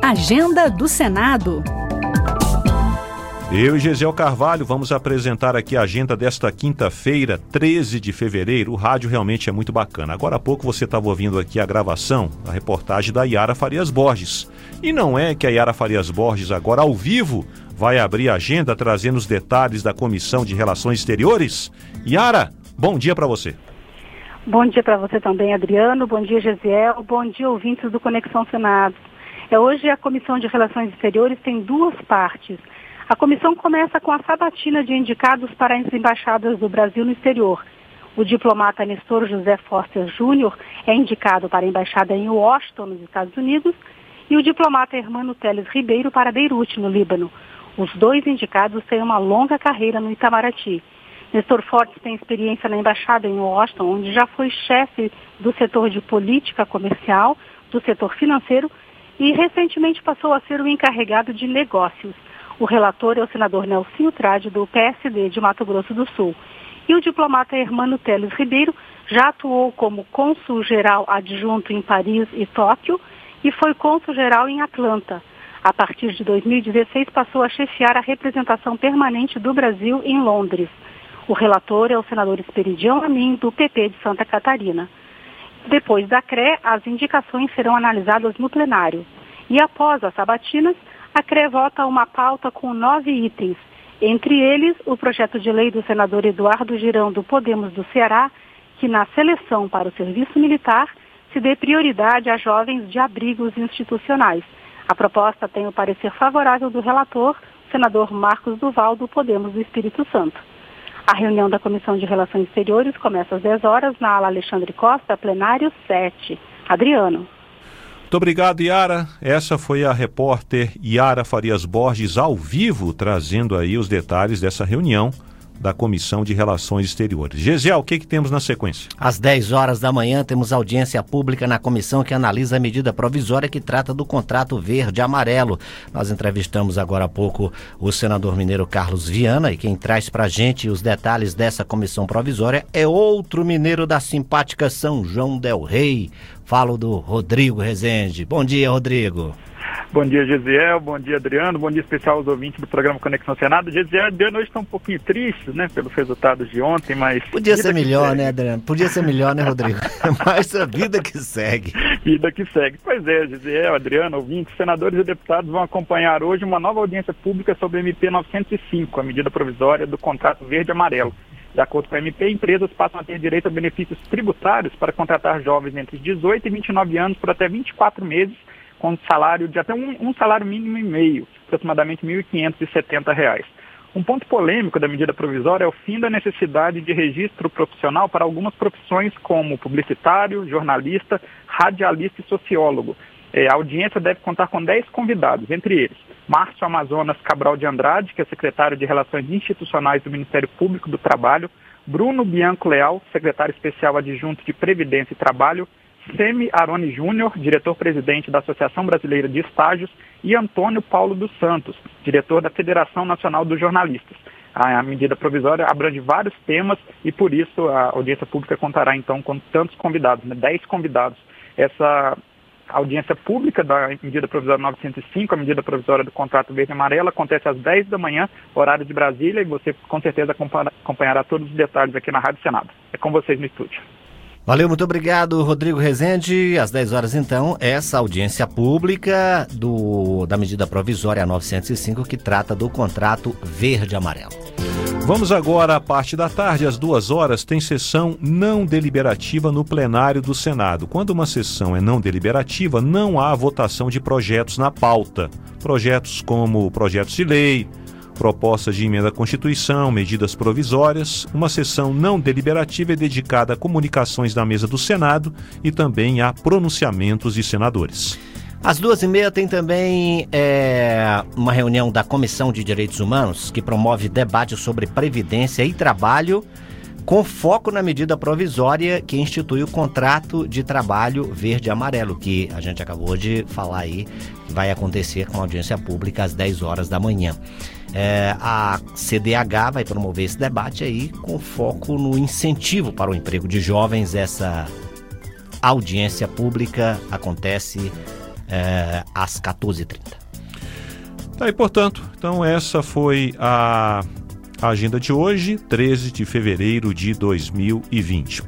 Agenda do Senado. Eu e Gesiel Carvalho vamos apresentar aqui a agenda desta quinta-feira, 13 de fevereiro. O rádio realmente é muito bacana. Agora há pouco você estava ouvindo aqui a gravação, a reportagem da Yara Farias Borges. E não é que a Yara Farias Borges agora ao vivo vai abrir a agenda trazendo os detalhes da Comissão de Relações Exteriores? Yara, bom dia para você. Bom dia para você também, Adriano. Bom dia, Gesiel. Bom dia, ouvintes do Conexão Senado. Hoje a Comissão de Relações Exteriores tem duas partes. A comissão começa com a sabatina de indicados para as embaixadas do Brasil no exterior. O diplomata Nestor José Foster Júnior é indicado para a embaixada em Washington, nos Estados Unidos, e o diplomata Hermano Teles Ribeiro para Beirute, no Líbano. Os dois indicados têm uma longa carreira no Itamaraty. Nestor Fortes tem experiência na embaixada em Washington, onde já foi chefe do setor de política comercial, do setor financeiro, e recentemente passou a ser o encarregado de negócios. O relator é o senador Nelsinho Trade, do PSD de Mato Grosso do Sul. E o diplomata Hermano Teles Ribeiro já atuou como cônsul-geral adjunto em Paris e Tóquio e foi cônsul-geral em Atlanta. A partir de 2016 passou a chefiar a representação permanente do Brasil em Londres. O relator é o senador Esperidião Amin, do PP de Santa Catarina. Depois da CRE, as indicações serão analisadas no plenário. E após as sabatinas, a CRE vota uma pauta com 9 itens, entre eles o projeto de lei do senador Eduardo Girão do Podemos do Ceará, que na seleção para o serviço militar se dê prioridade a jovens de abrigos institucionais. A proposta tem o parecer favorável do relator, senador Marcos Duval do Podemos do Espírito Santo. A reunião da Comissão de Relações Exteriores começa às 10 horas na ala Alexandre Costa, plenário 7. Adriano. Muito obrigado, Yara. Essa foi a repórter Yara Farias Borges ao vivo, trazendo aí os detalhes dessa reunião da Comissão de Relações Exteriores. Gesiel, o que temos na sequência? Às 10 horas da manhã temos audiência pública na comissão que analisa a medida provisória que trata do contrato verde-amarelo. Nós entrevistamos agora há pouco o senador mineiro Carlos Viana e quem traz pra gente os detalhes dessa comissão provisória é outro mineiro da simpática São João del Rei. Falo do Rodrigo Rezende. Bom dia, Rodrigo. Bom dia, Gesiel. Bom dia, Adriano. Bom dia especial aos ouvintes do programa Conexão Senado. Gesiel e Adriano hoje estão um pouquinho tristes, né, pelos resultados de ontem, mas... Podia ser melhor, né, Adriano? Podia ser melhor, né, Rodrigo? Mas a vida que segue. Vida que segue. Pois é, Gesiel, Adriano, ouvintes, senadores e deputados vão acompanhar hoje uma nova audiência pública sobre a MP 905, a medida provisória do contrato verde-amarelo. De acordo com a MP, empresas passam a ter direito a benefícios tributários para contratar jovens entre 18 e 29 anos por até 24 meses, com salário de até um salário mínimo e meio, aproximadamente R$ 1.570. Um ponto polêmico da medida provisória é o fim da necessidade de registro profissional para algumas profissões como publicitário, jornalista, radialista e sociólogo. A audiência deve contar com 10 convidados, entre eles Márcio Amazonas Cabral de Andrade, que é secretário de Relações Institucionais do Ministério Público do Trabalho, Bruno Bianco Leal, secretário especial adjunto de Previdência e Trabalho, Semi Aroni Júnior, diretor-presidente da Associação Brasileira de Estágios, e Antônio Paulo dos Santos, diretor da Federação Nacional dos Jornalistas. A medida provisória abrange vários temas e, por isso, a audiência pública contará, então, com tantos convidados, 10 convidados. Essa audiência pública da medida provisória 905, a medida provisória do contrato verde e amarelo, acontece às 10 da manhã, horário de Brasília, e você, com certeza, acompanhará todos os detalhes aqui na Rádio Senado. É com vocês no estúdio. Valeu, muito obrigado, Rodrigo Rezende. Às 10 horas, então, essa audiência pública da medida provisória 905, que trata do contrato verde-amarelo. Vamos agora à parte da tarde, às 2 horas, tem sessão não deliberativa no plenário do Senado. Quando uma sessão é não deliberativa, não há votação de projetos na pauta. Projetos como projetos de lei, propostas de emenda à Constituição, medidas provisórias. Uma sessão não deliberativa é dedicada a comunicações da mesa do Senado e também a pronunciamentos de senadores. Às 2h30 tem também uma reunião da Comissão de Direitos Humanos que promove debate sobre previdência e trabalho com foco na medida provisória que institui o contrato de trabalho verde e amarelo, que a gente acabou de falar aí, que vai acontecer com audiência pública às 10 horas da manhã. A CDH vai promover esse debate aí com foco no incentivo para o emprego de jovens. Essa audiência pública acontece às 14h30. Tá aí, portanto, então essa foi a agenda de hoje, 13 de fevereiro de 2020.